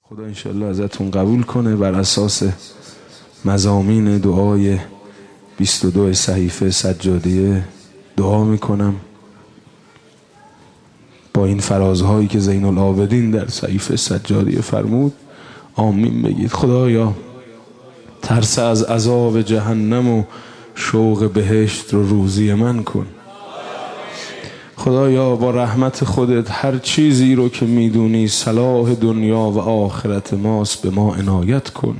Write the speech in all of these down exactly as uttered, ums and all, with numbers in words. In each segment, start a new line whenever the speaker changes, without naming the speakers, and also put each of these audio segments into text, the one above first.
خدا انشالله ازتون قبول کنه. بر اساس مضامین دعای بیست و دو صحیفه سجادیه دعا میکنم با این فرازهایی که زین العابدین در صحیفه سجادیه فرمود. آمین بگید. خدایا ترس از عذاب جهنم و شوق بهشت رو روزی من کن. خدایا با رحمت خودت هر چیزی رو که میدونی صلاح دنیا و آخرت ماست به ما عنایت کن.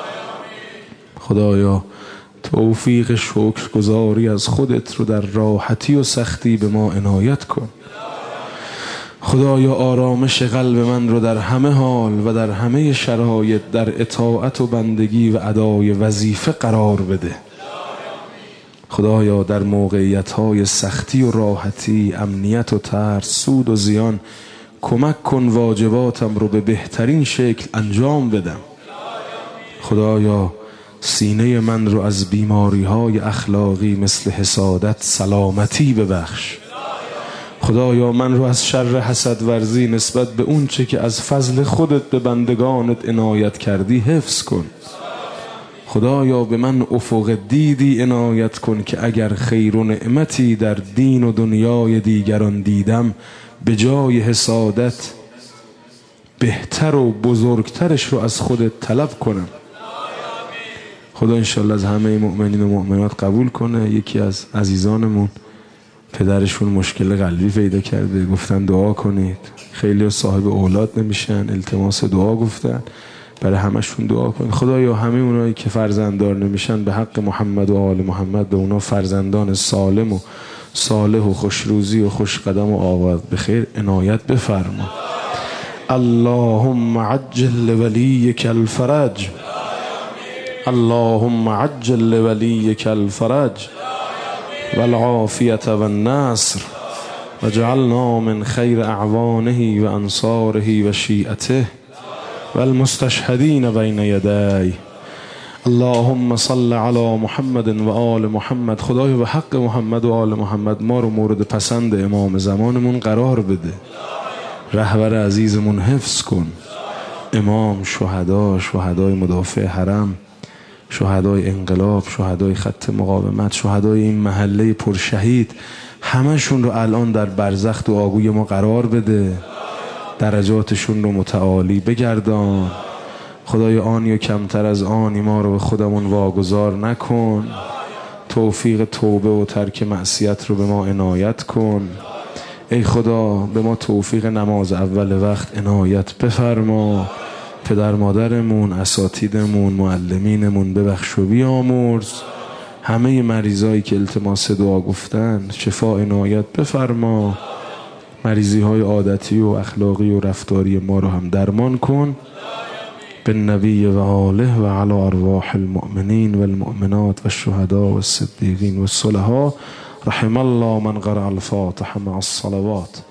خدایا توفیق شکرگزاری از خودت رو در راحتی و سختی به ما عنایت کن. خدایا آرامش قلب من رو در همه حال و در همه شرایط در اطاعت و بندگی و ادای وظیفه قرار بده. خدایا در موقعیت‌های سختی و راحتی، امنیت و ترس، سود و زیان کمک کن واجباتم رو به بهترین شکل انجام بدم. خدایا سینه من رو از بیماری‌های اخلاقی مثل حسادت سلامتی ببخش. خدایا من رو از شر حسد ورزی نسبت به اون چه که از فضل خودت به بندگانت عنایت کردی حفظ کن. خدایا به من افق دیدی عنایت کن که اگر خیر و نعمتی در دین و دنیای دیگران دیدم به جای حسادت بهتر و بزرگترش رو از خودت طلب کنم. خدا انشالله از همه مؤمنین و مؤمنات قبول کنه. یکی از عزیزانمون پدرشون مشکل قلبی پیدا کرده، گفتن دعا کنید. خیلی صاحب اولاد نمیشن، التماس دعا گفتن، برای همشون دعا کنید. خدایا همه اونایی که فرزنددار نمیشن به حق محمد و آل محمد به اونا فرزندان سالم و صالح و خوشروزی و خوش قدم و آواز به خیر عنایت بفرما. اللهم عجل لولیک الفرج، اللهم عجل لولیک الفرج والعافیت والنصر وجعلنا من خیر اعوانه و انصاره و شیعته والمستشهدین بین یدی. اللهم صل علی محمد و آل محمد. خدایا به حق محمد و آل محمد ما رو مورد پسند امام زمانمون قرار بده. رهبر عزیزمون حفظ کن. امام، شهدا، شهدای مدافع حرم، شهدای انقلاب، شهدای خط مقاومت، شهدای این محله پرشهید، همشون رو الان در برزخ و آگوی ما قرار بده. درجاتشون رو متعالی بگردان. خدای آنی و کمتر از آنی ما رو به خودمون واگذار نکن. توفیق توبه و ترک معصیت رو به ما عنایت کن. ای خدا به ما توفیق نماز اول وقت عنایت بفرما. پدر مادرمون، اساتیدمون، معلمینمون ببخش و بیامرز. همه مریضایی که التماس دعا گفتن شفا عنایت بفرما. مریضی های عادتی و اخلاقی و رفتاری ما رو هم درمان کن. به نبی و آله و علی ارواح المؤمنین و المؤمنات و الشهداء و الصدیقین و الصلحاء. رحم الله من قرأ الفاتحه مع الصلوات.